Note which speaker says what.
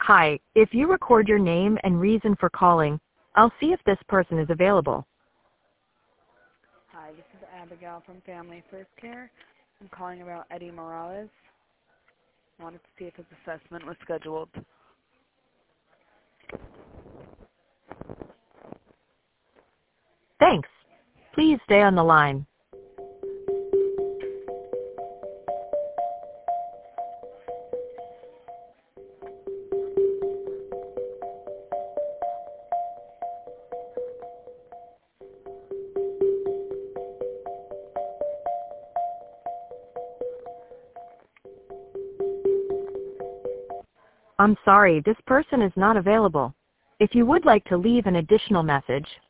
Speaker 1: Hi, if you record your name and reason for calling, I'll see if this person is available.
Speaker 2: Hi, this is Abigail from Family First Care. I'm calling about Eddie Morales. I wanted to see if his assessment was scheduled.
Speaker 1: Thanks. Please stay on the line. I'm sorry, this person is not available. If you would like to leave an additional message,